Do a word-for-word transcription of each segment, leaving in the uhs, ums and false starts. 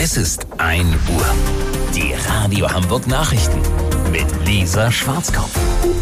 Es ist ein Uhr. Die Radio Hamburg Nachrichten mit Lisa Schwarzkopf.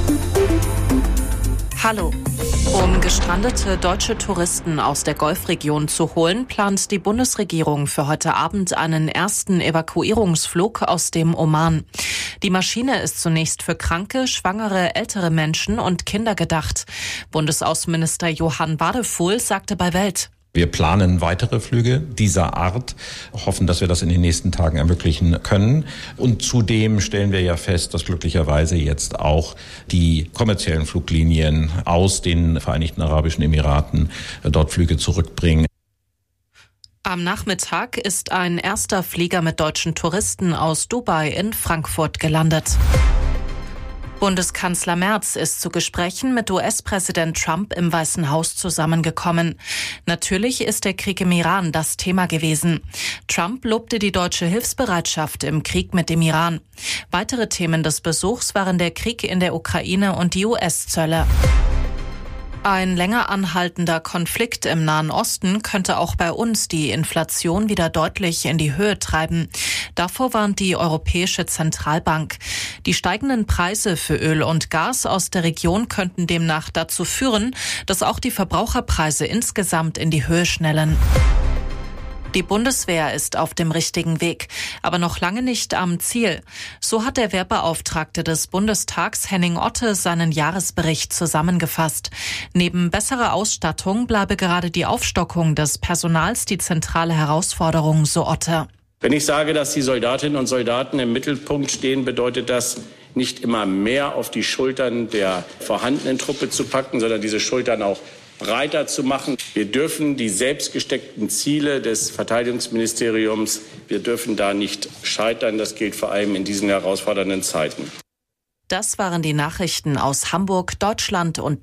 Hallo. Um gestrandete deutsche Touristen aus der Golfregion zu holen, plant die Bundesregierung für heute Abend einen ersten Evakuierungsflug aus dem Oman. Die Maschine ist zunächst für kranke, schwangere, ältere Menschen und Kinder gedacht. Bundesaußenminister Johann Wadefuhl sagte bei Welt: Wir planen weitere Flüge dieser Art, hoffen, dass wir das in den nächsten Tagen ermöglichen können. Und zudem stellen wir ja fest, dass glücklicherweise jetzt auch die kommerziellen Fluglinien aus den Vereinigten Arabischen Emiraten dort Flüge zurückbringen. Am Nachmittag ist ein erster Flieger mit deutschen Touristen aus Dubai in Frankfurt gelandet. Bundeskanzler Merz ist zu Gesprächen mit U S-Präsident Trump im Weißen Haus zusammengekommen. Natürlich ist der Krieg im Iran das Thema gewesen. Trump lobte die deutsche Hilfsbereitschaft im Krieg mit dem Iran. Weitere Themen des Besuchs waren der Krieg in der Ukraine und die U S-Zölle. Ein länger anhaltender Konflikt im Nahen Osten könnte auch bei uns die Inflation wieder deutlich in die Höhe treiben. Davor warnt die Europäische Zentralbank. Die steigenden Preise für Öl und Gas aus der Region könnten demnach dazu führen, dass auch die Verbraucherpreise insgesamt in die Höhe schnellen. Die Bundeswehr ist auf dem richtigen Weg, aber noch lange nicht am Ziel. So hat der Wehrbeauftragte des Bundestags Henning Otte seinen Jahresbericht zusammengefasst. Neben besserer Ausstattung bleibe gerade die Aufstockung des Personals die zentrale Herausforderung, so Otte. Wenn ich sage, dass die Soldatinnen und Soldaten im Mittelpunkt stehen, bedeutet das, nicht immer mehr auf die Schultern der vorhandenen Truppe zu packen, sondern diese Schultern auch breiter zu machen. Wir dürfen die selbst gesteckten Ziele des Verteidigungsministeriums, wir dürfen da nicht scheitern. Das gilt vor allem in diesen herausfordernden Zeiten. Das waren die Nachrichten aus Hamburg, Deutschland und